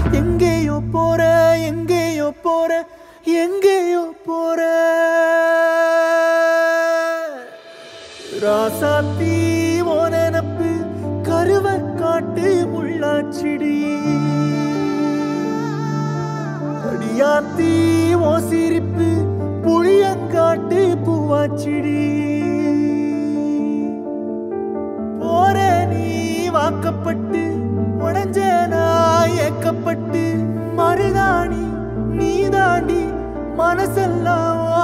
எங்கேயோ போற எங்கேயோ போற எங்கேயோ போற ராசாத்தி ஓ நினப்பு கருவ காட்டு முள்ளாச்சிடி அடியாத்தி ஓ சிரிப்பு புளியங்காட்டு பூவாச்சிடி